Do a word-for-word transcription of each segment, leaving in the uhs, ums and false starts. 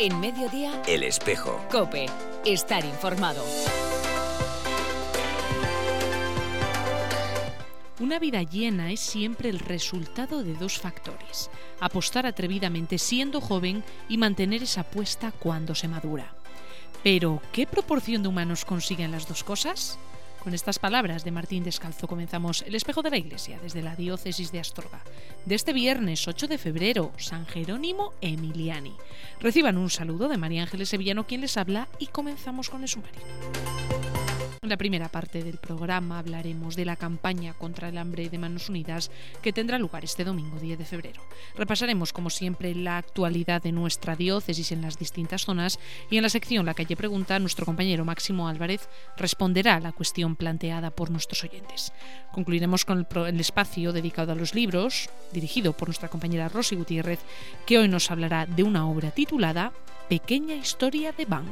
En Mediodía, El Espejo. COPE. Estar informado. Una vida llena es siempre el resultado de dos factores: apostar atrevidamente siendo joven y mantener esa apuesta cuando se madura. Pero, ¿qué proporción de humanos consiguen las dos cosas? Con estas palabras de Martín Descalzo comenzamos El Espejo de la Iglesia desde la diócesis de Astorga. De este viernes ocho de febrero, San Jerónimo Emiliani. Reciban un saludo de María Ángeles Sevillano, quien les habla, y comenzamos con el sumario. En la primera parte del programa hablaremos de la campaña contra el hambre de Manos Unidas que tendrá lugar este domingo diez de febrero. Repasaremos, como siempre, la actualidad de nuestra diócesis en las distintas zonas y en la sección La Calle Pregunta, nuestro compañero Máximo Álvarez responderá a la cuestión planteada por nuestros oyentes. Concluiremos con el, pro- el espacio dedicado a los libros, dirigido por nuestra compañera Rosy Gutiérrez, que hoy nos hablará de una obra titulada Pequeña Historia de Van.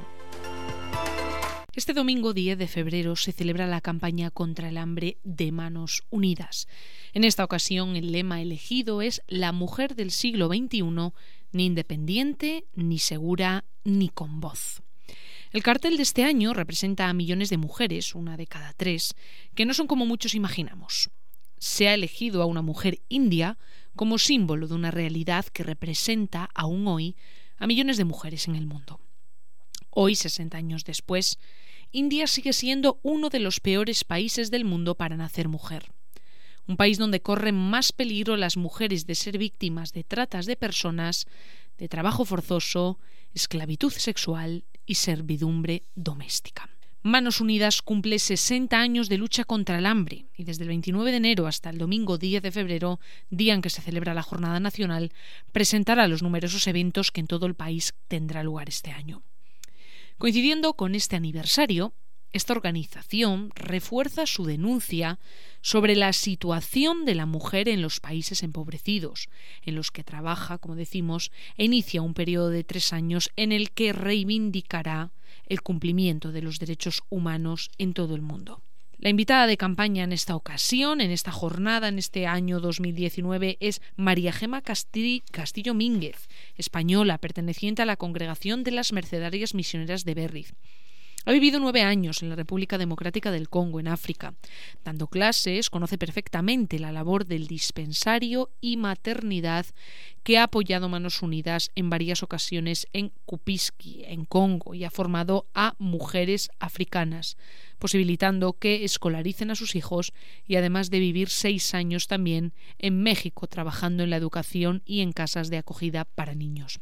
Este domingo diez de febrero se celebra la campaña contra el hambre de Manos Unidas. En esta ocasión el lema elegido es La mujer del siglo veintiuno, ni independiente, ni segura, ni con voz. El cartel de este año representa a millones de mujeres, una de cada tres, que no son como muchos imaginamos. Se ha elegido a una mujer india como símbolo de una realidad que representa, aún hoy, a millones de mujeres en el mundo. Hoy, sesenta años después, India sigue siendo uno de los peores países del mundo para nacer mujer. Un país donde corren más peligro las mujeres de ser víctimas de tratas de personas, de trabajo forzoso, esclavitud sexual y servidumbre doméstica. Manos Unidas cumple sesenta años de lucha contra el hambre y desde el veintinueve de enero hasta el domingo diez de febrero, día en que se celebra la Jornada Nacional, presentará los numerosos eventos que en todo el país tendrá lugar este año. Coincidiendo con este aniversario, esta organización refuerza su denuncia sobre la situación de la mujer en los países empobrecidos, en los que trabaja, como decimos, e inicia un periodo de tres años en el que reivindicará el cumplimiento de los derechos humanos en todo el mundo. La invitada de campaña en esta ocasión, en esta jornada, en este año dos mil diecinueve, es María Gema Casti- Castillo Mínguez, española, perteneciente a la Congregación de las Mercedarias Misioneras de Berriz. Ha vivido nueve años en la República Democrática del Congo, en África. Dando clases, conoce perfectamente la labor del dispensario y maternidad que ha apoyado Manos Unidas en varias ocasiones en Kupiski, en Congo, y ha formado a mujeres africanas, posibilitando que escolaricen a sus hijos y además de vivir seis años también en México, trabajando en la educación y en casas de acogida para niños.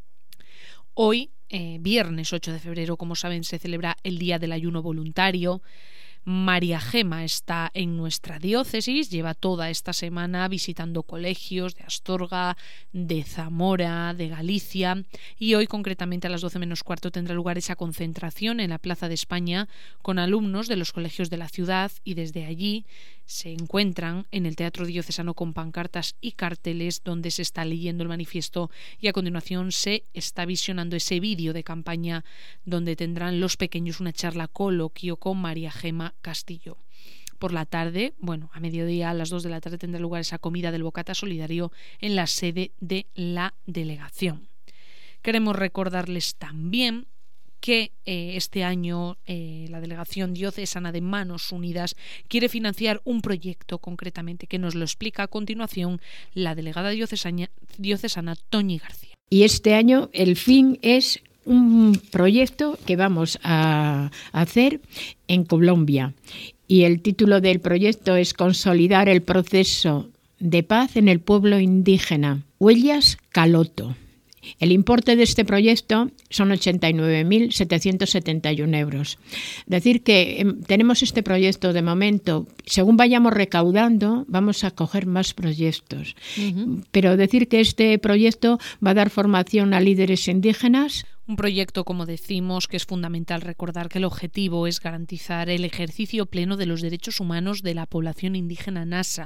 Hoy, eh, viernes ocho de febrero, como saben, se celebra el Día del Ayuno Voluntario. María Gema está en nuestra diócesis, lleva toda esta semana visitando colegios de Astorga, de Zamora, de Galicia, y hoy concretamente a las doce menos cuarto tendrá lugar esa concentración en la Plaza de España con alumnos de los colegios de la ciudad, y desde allí se encuentran en el Teatro Diocesano con pancartas y carteles donde se está leyendo el manifiesto, y a continuación se está visionando ese vídeo de campaña donde tendrán los pequeños una charla coloquio con María Gema Castillo. Por la tarde, bueno, a mediodía, a las dos de la tarde, tendrá lugar esa comida del Bocata Solidario en la sede de la delegación. Queremos recordarles también que eh, este año eh, la Delegación Diocesana de Manos Unidas quiere financiar un proyecto concretamente que nos lo explica a continuación la delegada diocesana, diocesana Toñi García. Y este año el fin es un proyecto que vamos a hacer en Colombia, y el título del proyecto es Consolidar el proceso de paz en el pueblo indígena Huellas Caloto. El importe de este proyecto son ochenta y nueve mil setecientos setenta y uno euros. Decir que eh, tenemos este proyecto de momento, según vayamos recaudando, vamos a coger más proyectos. Uh-huh. Pero decir que este proyecto va a dar formación a líderes indígenas. Un proyecto, como decimos, que es fundamental recordar que el objetivo es garantizar el ejercicio pleno de los derechos humanos de la población indígena nasa,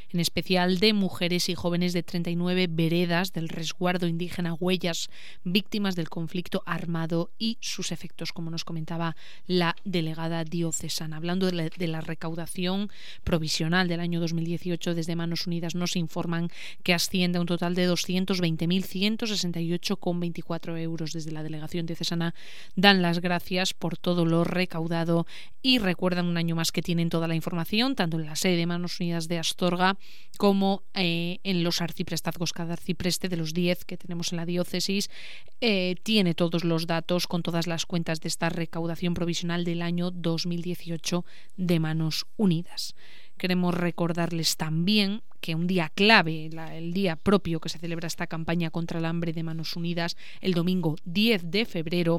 en especial de mujeres y jóvenes de treinta y nueve veredas del resguardo indígena Huellas, víctimas del conflicto armado y sus efectos, como nos comentaba la delegada diocesana. Hablando de la, de la recaudación provisional del año dos mil dieciocho, desde Manos Unidas nos informan que asciende a un total de doscientos veinte mil ciento sesenta y ocho coma veinticuatro euros. Desde la delegación diocesana dan las gracias por todo lo recaudado y recuerdan un año más que tienen toda la información, tanto en la sede de Manos Unidas de Astorga como eh, en los arciprestazgos. Cada arcipreste de los diez que tenemos en la diócesis eh, tiene todos los datos con todas las cuentas de esta recaudación provisional del año dos mil dieciocho de Manos Unidas. Queremos recordarles también que un día clave, la, el día propio que se celebra esta campaña contra el hambre de Manos Unidas, el domingo diez de febrero,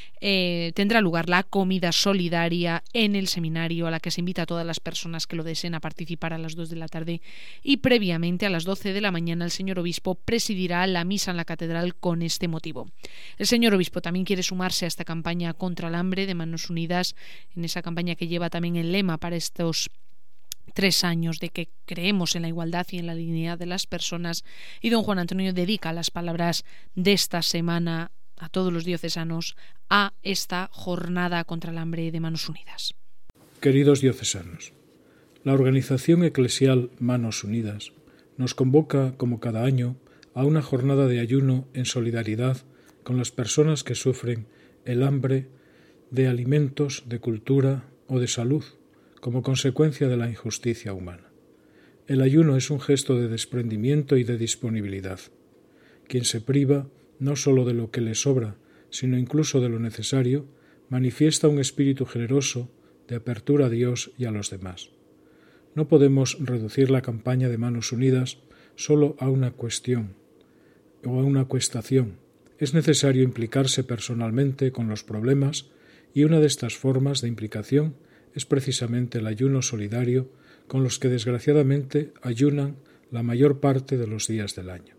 eh, tendrá lugar la comida solidaria en el seminario, a la que se invita a todas las personas que lo deseen a participar a las dos de la tarde, y previamente a las doce de la mañana el señor obispo presidirá la misa en la catedral con este motivo. El señor obispo también quiere sumarse a esta campaña contra el hambre de Manos Unidas, en esa campaña que lleva también el lema para estos tres años de que creemos en la igualdad y en la dignidad de las personas, y don Juan Antonio dedica las palabras de esta semana a todos los diocesanos a esta jornada contra el hambre de Manos Unidas. Queridos diocesanos, la organización eclesial Manos Unidas nos convoca, como cada año, a una jornada de ayuno en solidaridad con las personas que sufren el hambre de alimentos, de cultura o de salud, como consecuencia de la injusticia humana. El ayuno es un gesto de desprendimiento y de disponibilidad. Quien se priva no solo de lo que le sobra, sino incluso de lo necesario, manifiesta un espíritu generoso de apertura a Dios y a los demás. No podemos reducir la campaña de Manos Unidas solo a una cuestión o a una cuestación. Es necesario implicarse personalmente con los problemas, y una de estas formas de implicación es precisamente el ayuno solidario, con los que desgraciadamente ayunan la mayor parte de los días del año.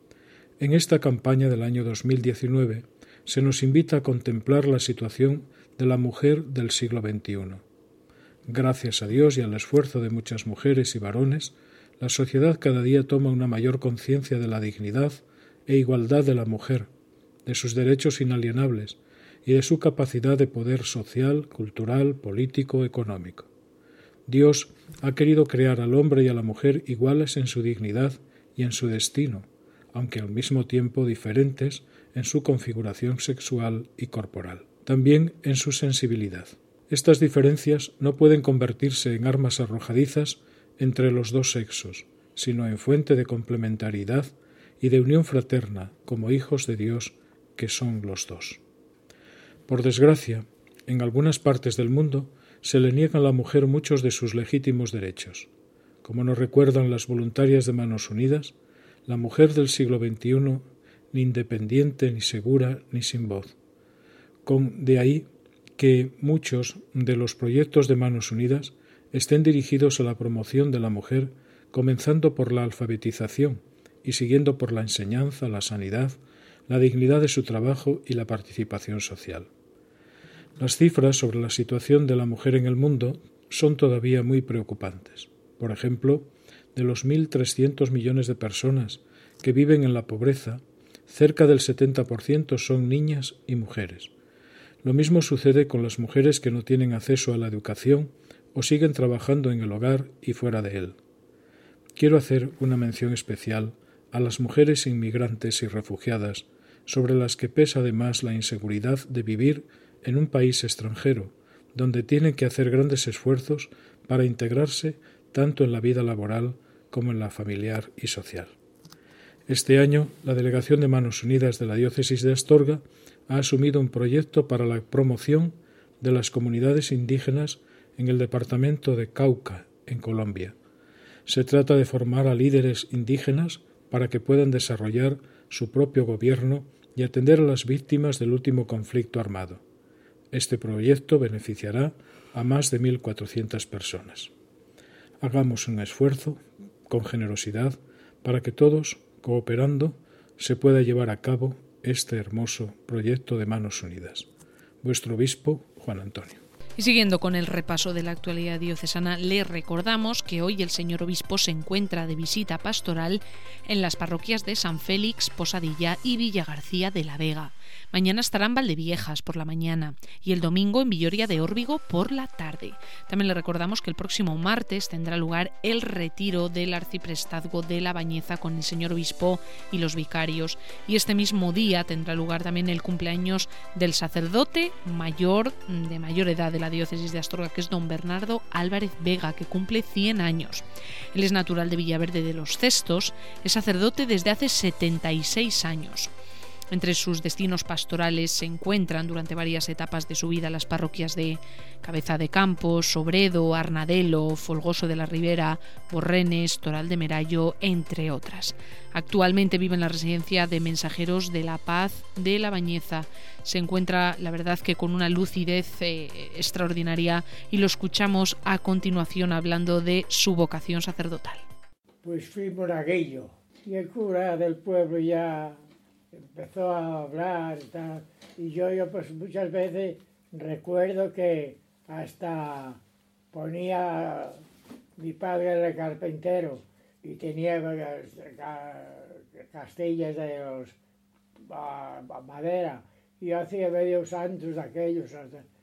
En esta campaña del año dos mil diecinueve se nos invita a contemplar la situación de la mujer del siglo veintiuno. Gracias a Dios y al esfuerzo de muchas mujeres y varones, la sociedad cada día toma una mayor conciencia de la dignidad e igualdad de la mujer, de sus derechos inalienables y de su capacidad de poder social, cultural, político, económico. Dios ha querido crear al hombre y a la mujer iguales en su dignidad y en su destino, aunque al mismo tiempo diferentes en su configuración sexual y corporal, también en su sensibilidad. Estas diferencias no pueden convertirse en armas arrojadizas entre los dos sexos, sino en fuente de complementariedad y de unión fraterna como hijos de Dios que son los dos. Por desgracia, en algunas partes del mundo se le niegan a la mujer muchos de sus legítimos derechos. Como nos recuerdan las voluntarias de Manos Unidas, la mujer del siglo veintiuno, ni independiente, ni segura, ni sin voz. Con, de ahí que muchos de los proyectos de Manos Unidas estén dirigidos a la promoción de la mujer, comenzando por la alfabetización y siguiendo por la enseñanza, la sanidad, la dignidad de su trabajo y la participación social. Las cifras sobre la situación de la mujer en el mundo son todavía muy preocupantes. Por ejemplo, de los mil trescientos millones de personas que viven en la pobreza, cerca del setenta por ciento son niñas y mujeres. Lo mismo sucede con las mujeres que no tienen acceso a la educación o siguen trabajando en el hogar y fuera de él. Quiero hacer una mención especial a las mujeres inmigrantes y refugiadas, sobre las que pesa además la inseguridad de vivir en un país extranjero, donde tienen que hacer grandes esfuerzos para integrarse tanto en la vida laboral como en la familiar y social. Este año, la Delegación de Manos Unidas de la Diócesis de Astorga ha asumido un proyecto para la promoción de las comunidades indígenas en el departamento de Cauca, en Colombia. Se trata de formar a líderes indígenas para que puedan desarrollar su propio gobierno y atender a las víctimas del último conflicto armado. Este proyecto beneficiará a más de mil cuatrocientas personas. Hagamos un esfuerzo, con generosidad, para que todos, cooperando, se pueda llevar a cabo este hermoso proyecto de Manos Unidas. Vuestro obispo, Juan Antonio. Y siguiendo con el repaso de la actualidad diocesana, le recordamos que hoy el señor obispo se encuentra de visita pastoral en las parroquias de San Félix, Posadilla y Villagarcía de la Vega. Mañana estará en Valdeviejas por la mañana y el domingo en Villoria de Órbigo por la tarde. También le recordamos que el próximo martes tendrá lugar el retiro del arciprestazgo de La Bañeza con el señor obispo y los vicarios, y este mismo día tendrá lugar también el cumpleaños del sacerdote mayor de mayor edad de la diócesis de Astorga, que es don Bernardo Álvarez Vega, que cumple cien años. Él es natural de Villaverde de los Cestos, es sacerdote desde hace setenta y seis años. Entre sus destinos pastorales se encuentran durante varias etapas de su vida las parroquias de Cabeza de Campos, Sobredo, Arnadelo, Folgoso de la Ribera, Borrenes, Toral de Merayo, entre otras. Actualmente vive en la residencia de Mensajeros de la Paz de La Bañeza. Se encuentra, la verdad, que con una lucidez eh, extraordinaria, y lo escuchamos a continuación hablando de su vocación sacerdotal. Pues fui monaguillo y el cura del pueblo ya empezó a hablar y tal, y yo, yo pues muchas veces recuerdo que hasta ponía, mi padre era carpintero y tenía castillas de los, a, a madera, y yo hacía medios santos aquellos,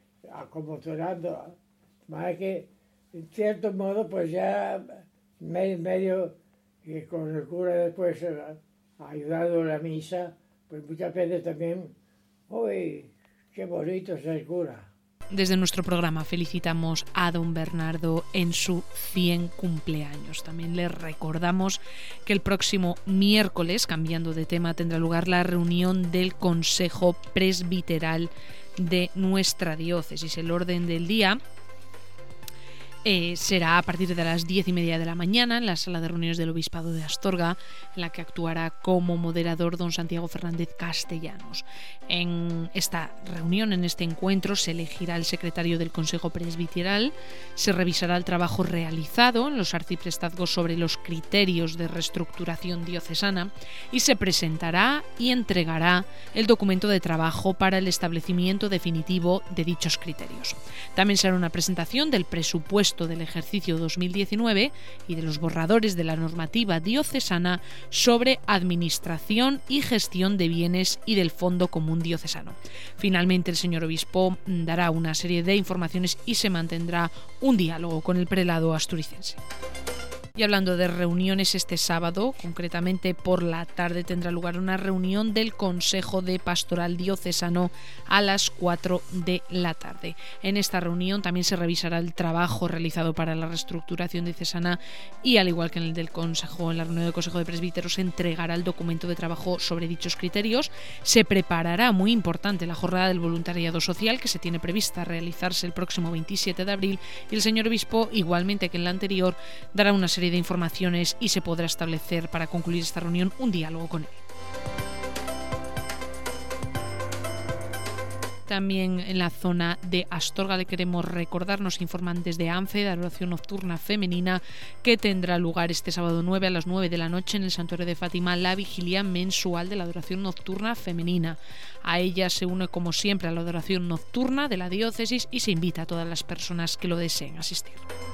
acomodando, más que en cierto modo pues ya medio, medio y con el cura después ayudado a la misa, pues muchas veces también, ¡uy, qué bonito es el cura! Desde nuestro programa felicitamos a don Bernardo en su cien cumpleaños. También le recordamos que el próximo miércoles, cambiando de tema, tendrá lugar la reunión del Consejo Presbiteral de nuestra diócesis. El orden del día Eh, será a partir de las diez y media de la mañana en la sala de reuniones del Obispado de Astorga, en la que actuará como moderador don Santiago Fernández Castellanos. En esta reunión, en este encuentro, se elegirá el secretario del Consejo Presbiteral, se revisará el trabajo realizado en los arciprestazgos sobre los criterios de reestructuración diocesana y se presentará y entregará el documento de trabajo para el establecimiento definitivo de dichos criterios. También será una presentación del presupuesto del ejercicio dos mil diecinueve y de los borradores de la normativa diocesana sobre administración y gestión de bienes y del Fondo Común Diocesano. Finalmente, el señor obispo dará una serie de informaciones y se mantendrá un diálogo con el prelado asturicense. Y hablando de reuniones, este sábado, concretamente por la tarde, tendrá lugar una reunión del Consejo de Pastoral Diocesano a las cuatro de la tarde. En esta reunión también se revisará el trabajo realizado para la reestructuración diocesana y, al igual que en el del Consejo, en la reunión del Consejo de Presbíteros, se entregará el documento de trabajo sobre dichos criterios. Se preparará, muy importante, la jornada del voluntariado social, que se tiene prevista realizarse el próximo veintisiete de abril, y el señor obispo, igualmente que en la anterior, dará una serie de informaciones y se podrá establecer para concluir esta reunión un diálogo con él. También en la zona de Astorga le queremos recordar, nos informan desde ANFE, de adoración nocturna femenina, que tendrá lugar este sábado nueve a las nueve de la noche en el Santuario de Fátima la vigilia mensual de la adoración nocturna femenina. A ella se une, como siempre, a la adoración nocturna de la diócesis y se invita a todas las personas que lo deseen asistir.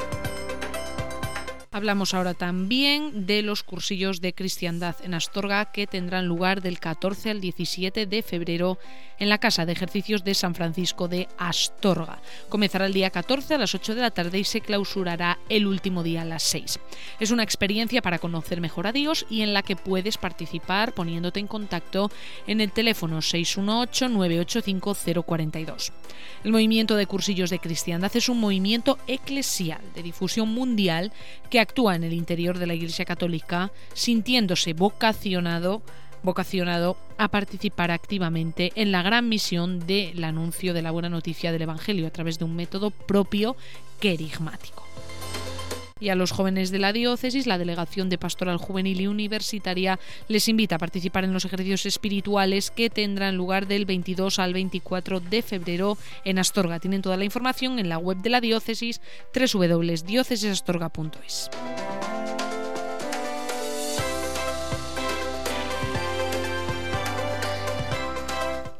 Hablamos ahora también de los cursillos de cristiandad en Astorga, que tendrán lugar del catorce al diecisiete de febrero en la Casa de Ejercicios de San Francisco de Astorga. Comenzará el día catorce a las ocho de la tarde y se clausurará el último día a las seis. Es una experiencia para conocer mejor a Dios y en la que puedes participar poniéndote en contacto en el teléfono seis uno ocho, nueve ocho cinco, cero cuatro dos. El movimiento de cursillos de cristiandad es un movimiento eclesial de difusión mundial que actúa en el interior de la Iglesia Católica, sintiéndose vocacionado, vocacionado a participar activamente en la gran misión del anuncio de la buena noticia del Evangelio a través de un método propio querigmático. Y a los jóvenes de la diócesis, la Delegación de Pastoral Juvenil y Universitaria les invita a participar en los ejercicios espirituales que tendrán lugar del veintidós al veinticuatro de febrero en Astorga. Tienen toda la información en la web de la diócesis, doble u doble u doble u punto diócesis astorga punto es.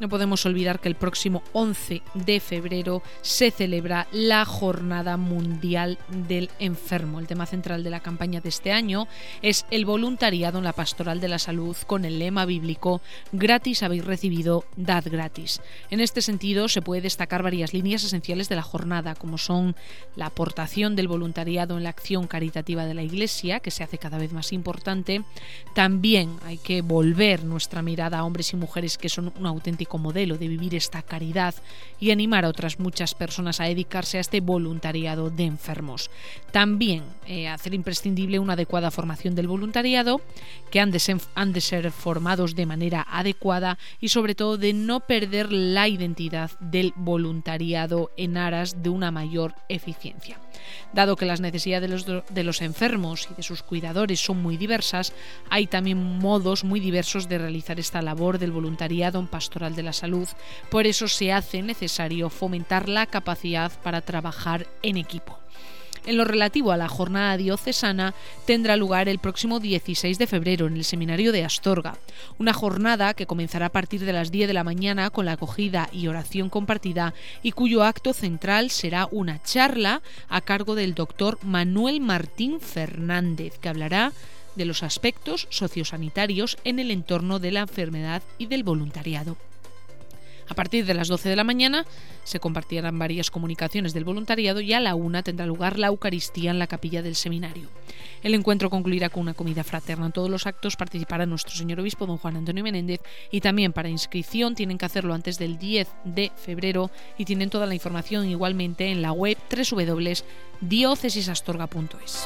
No podemos olvidar que el próximo once de febrero se celebra la Jornada Mundial del Enfermo. El tema central de la campaña de este año es el voluntariado en la pastoral de la salud, con el lema bíblico «Gratis habéis recibido, dad gratis». En este sentido, se puede destacar varias líneas esenciales de la jornada, como son la aportación del voluntariado en la acción caritativa de la Iglesia, que se hace cada vez más importante. También hay que volver nuestra mirada a hombres y mujeres que son un auténtico modelo de vivir esta caridad y animar a otras muchas personas a dedicarse a este voluntariado de enfermos. También eh, hacer imprescindible una adecuada formación del voluntariado, que han de, ser, han de ser formados de manera adecuada y sobre todo de no perder la identidad del voluntariado en aras de una mayor eficiencia. Dado que las necesidades de los, de los enfermos y de sus cuidadores son muy diversas, hay también modos muy diversos de realizar esta labor del voluntariado en pastoral de la salud. Por eso se hace necesario fomentar la capacidad para trabajar en equipo. En lo relativo a la jornada diocesana, tendrá lugar el próximo dieciséis de febrero en el Seminario de Astorga, una jornada que comenzará a partir de las diez de la mañana con la acogida y oración compartida y cuyo acto central será una charla a cargo del doctor Manuel Martín Fernández, que hablará de los aspectos sociosanitarios en el entorno de la enfermedad y del voluntariado. A partir de las doce de la mañana se compartirán varias comunicaciones del voluntariado y a la una tendrá lugar la Eucaristía en la capilla del seminario. El encuentro concluirá con una comida fraterna. En todos los actos participará nuestro señor obispo don Juan Antonio Menéndez, y también para inscripción tienen que hacerlo antes del diez de febrero y tienen toda la información igualmente en la web doble u doble u doble u punto diócesisastorga punto es.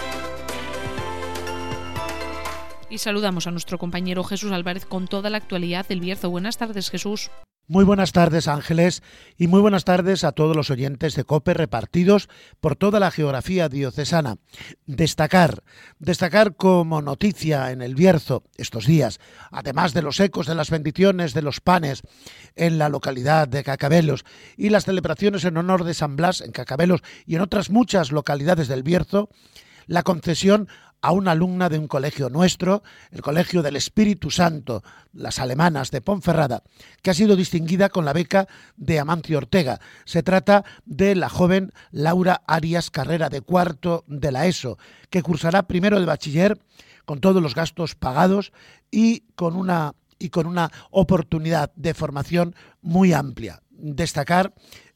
Y saludamos a nuestro compañero Jesús Álvarez con toda la actualidad del Bierzo. Buenas tardes, Jesús. Muy buenas tardes, Ángeles, y muy buenas tardes a todos los oyentes de COPE repartidos por toda la geografía diocesana. Destacar, destacar como noticia en el Bierzo estos días, además de los ecos de las bendiciones de los panes en la localidad de Cacabelos y las celebraciones en honor de San Blas en Cacabelos y en otras muchas localidades del Bierzo, la concesión a una alumna de un colegio nuestro, el Colegio del Espíritu Santo, las Alemanas de Ponferrada, que ha sido distinguida con la beca de Amancio Ortega. Se trata de la joven Laura Arias Carrera, de cuarto de la ESO, que cursará primero de bachiller con todos los gastos pagados y con una, y con una oportunidad de formación muy amplia. Destacar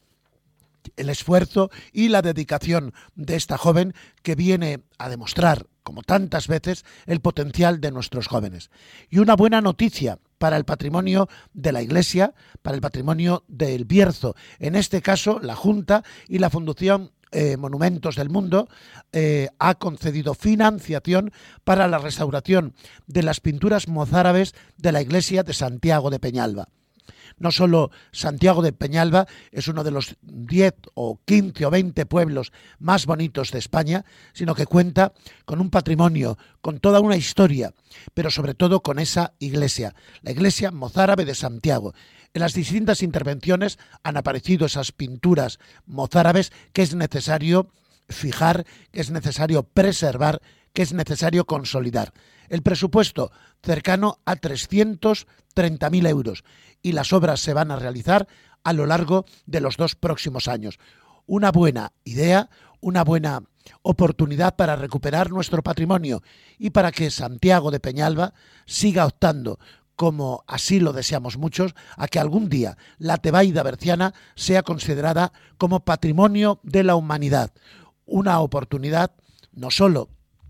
el esfuerzo y la dedicación de esta joven, que viene a demostrar, como tantas veces, el potencial de nuestros jóvenes. Y una buena noticia para el patrimonio de la Iglesia, para el patrimonio del Bierzo. En este caso, la Junta y la Fundación eh, Monumentos del Mundo eh, ha concedido financiación para la restauración de las pinturas mozárabes de la Iglesia de Santiago de Peñalba. No solo Santiago de Peñalba es uno de los diez o quince o veinte pueblos más bonitos de España, sino que cuenta con un patrimonio, con toda una historia, pero sobre todo con esa iglesia, la iglesia mozárabe de Santiago. En las distintas intervenciones han aparecido esas pinturas mozárabes que es necesario fijar, que es necesario preservar, que es necesario consolidar. El presupuesto cercano a trescientos treinta mil euros y las obras se van a realizar a lo largo de los dos próximos años. Una buena idea, una buena oportunidad para recuperar nuestro patrimonio y para que Santiago de Peñalba siga optando, como así lo deseamos muchos, a que algún día la Tebaida berciana sea considerada como patrimonio de la humanidad. Una oportunidad no solo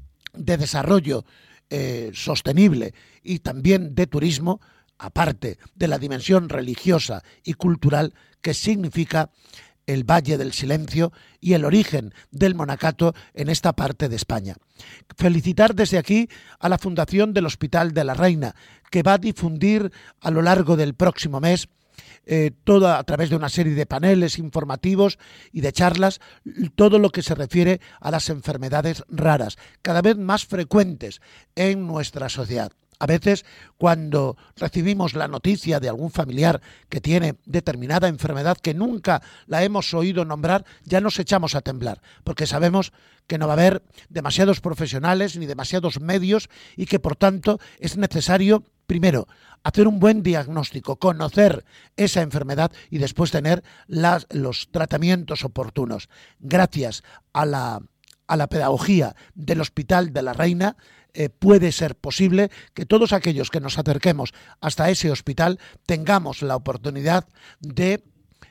de desarrollo eh, sostenible y también de turismo, aparte de la dimensión religiosa y cultural que significa el Valle del Silencio y el origen del monacato en esta parte de España. Felicitar desde aquí a la Fundación del Hospital de la Reina, que va a difundir a lo largo del próximo mes, eh, todo a través de una serie de paneles informativos y de charlas, todo lo que se refiere a las enfermedades raras, cada vez más frecuentes en nuestra sociedad. A veces, cuando recibimos la noticia de algún familiar que tiene determinada enfermedad que nunca la hemos oído nombrar, ya nos echamos a temblar, porque sabemos que no va a haber demasiados profesionales ni demasiados medios y que, por tanto, es necesario primero, hacer un buen diagnóstico, conocer esa enfermedad y después tener las, los tratamientos oportunos. Gracias a la, a la pedagogía del Hospital de la Reina, eh, puede ser posible que todos aquellos que nos acerquemos hasta ese hospital tengamos la oportunidad de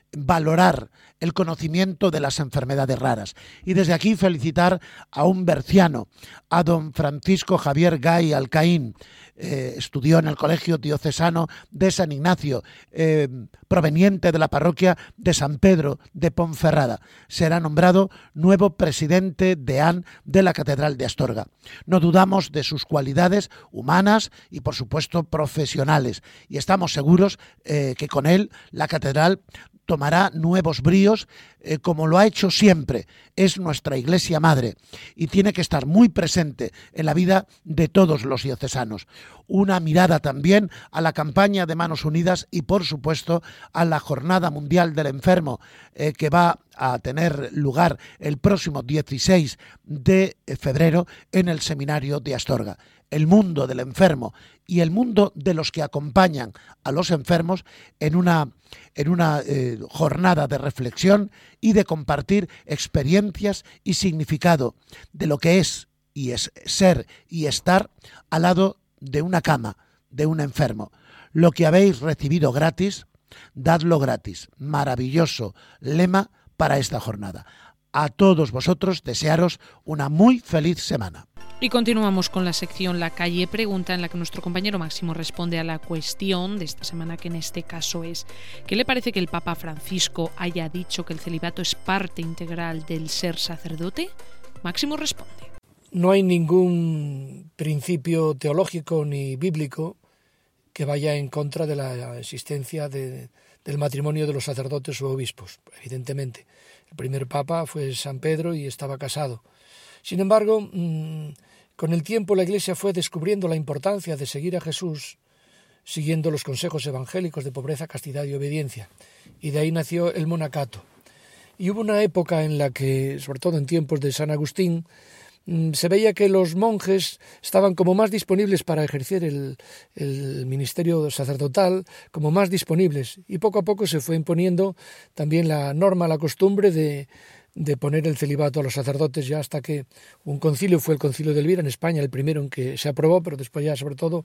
valorar el conocimiento de las enfermedades raras. Y desde aquí felicitar a un berciano, a don Francisco Javier Gay Alcaín. Eh, estudió en el Colegio Diocesano de San Ignacio, eh, proveniente de la parroquia de San Pedro de Ponferrada. Será nombrado nuevo presidente deán de la Catedral de Astorga. No dudamos de sus cualidades humanas y, por supuesto, profesionales. Y estamos seguros eh, que con él la Catedral tomará nuevos bríos, eh, como lo ha hecho siempre. Es nuestra Iglesia Madre y tiene que estar muy presente en la vida de todos los diocesanos. Una mirada también a la campaña de Manos Unidas y, por supuesto, a la Jornada Mundial del Enfermo, eh, que va a tener lugar el próximo dieciséis de febrero en el Seminario de Astorga. El mundo del enfermo y el mundo de los que acompañan a los enfermos en una, en una eh, jornada de reflexión y de compartir experiencias y significado de lo que es y es ser y estar al lado de una cama, de un enfermo. Lo que habéis recibido gratis, dadlo gratis. Maravilloso lema para esta jornada. A todos vosotros desearos una muy feliz semana. Y continuamos con la sección La Calle Pregunta, en la que nuestro compañero Máximo responde a la cuestión de esta semana, que en este caso es: ¿qué le parece que el Papa Francisco haya dicho que el celibato es parte integral del ser sacerdote? Máximo responde. No hay ningún principio teológico ni bíblico que vaya en contra de la existencia de, del matrimonio de los sacerdotes o obispos, evidentemente. El primer papa fue San Pedro y estaba casado. Sin embargo, mmm, con el tiempo la Iglesia fue descubriendo la importancia de seguir a Jesús siguiendo los consejos evangélicos de pobreza, castidad y obediencia. Y de ahí nació el monacato. Y hubo una época en la que, sobre todo en tiempos de San Agustín, se veía que los monjes estaban como más disponibles para ejercer el, el ministerio sacerdotal, como más disponibles, y poco a poco se fue imponiendo también la norma, la costumbre de, de poner el celibato a los sacerdotes, ya hasta que un concilio fue el concilio de Elvira en España, el primero en que se aprobó, pero después ya sobre todo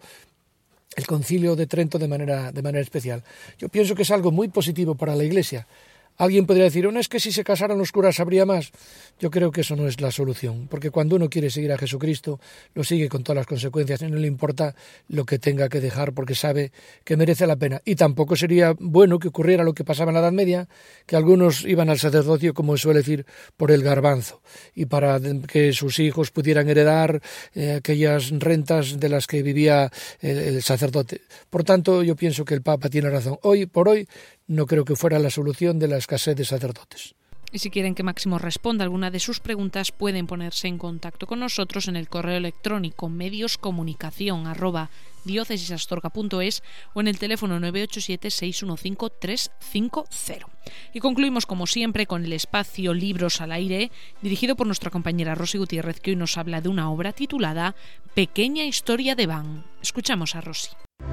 el concilio de Trento de manera, de manera especial. Yo pienso que es algo muy positivo para la Iglesia. Alguien podría decir, no, es que si se casaran los curas habría más. Yo creo que eso no es la solución, porque cuando uno quiere seguir a Jesucristo, lo sigue con todas las consecuencias y no le importa lo que tenga que dejar, porque sabe que merece la pena. Y tampoco sería bueno que ocurriera lo que pasaba en la Edad Media, que algunos iban al sacerdocio, como suele decir, por el garbanzo, y para que sus hijos pudieran heredar eh, aquellas rentas de las que vivía el, el sacerdote. Por tanto, yo pienso que el Papa tiene razón. Hoy por hoy, no creo que fuera la solución de la escasez de sacerdotes. Y si quieren que Máximo responda alguna de sus preguntas, pueden ponerse en contacto con nosotros en el correo electrónico medioscomunicación arroba diócesisastorga punto es o en el teléfono nueve ocho siete, seis uno cinco, tres cinco cero. Y concluimos como siempre con el espacio Libros al Aire, dirigido por nuestra compañera Rosy Gutiérrez, que hoy nos habla de una obra titulada Pequeña historia de Van. Escuchamos a Rosy.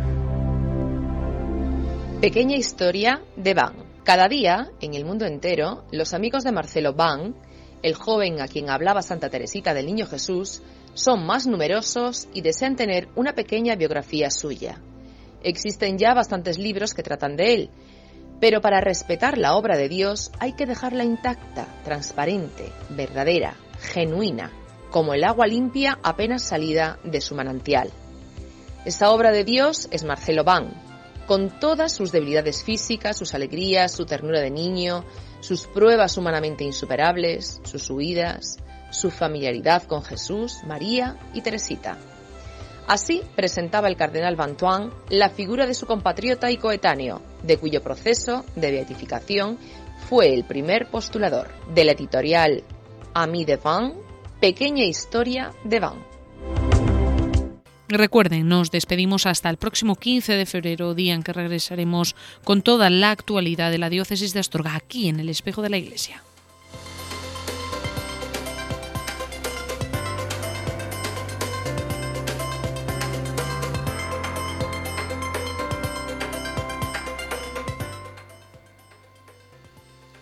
Pequeña historia de Van. Cada día, en el mundo entero, los amigos de Marcelo Van, el joven a quien hablaba Santa Teresita del Niño Jesús, son más numerosos y desean tener una pequeña biografía suya. Existen ya bastantes libros que tratan de él, pero para respetar la obra de Dios hay que dejarla intacta, transparente, verdadera, genuina, como el agua limpia apenas salida de su manantial. Esa obra de Dios es Marcelo Van, con todas sus debilidades físicas, sus alegrías, su ternura de niño, sus pruebas humanamente insuperables, sus huidas, su familiaridad con Jesús, María y Teresita. Así presentaba el cardenal Vantuan la figura de su compatriota y coetáneo, de cuyo proceso de beatificación fue el primer postulador, de la editorial Ami de Van, Pequeña historia de Van. Recuerden, nos despedimos hasta el próximo quince de febrero, día en que regresaremos con toda la actualidad de la diócesis de Astorga, aquí en el Espejo de la Iglesia.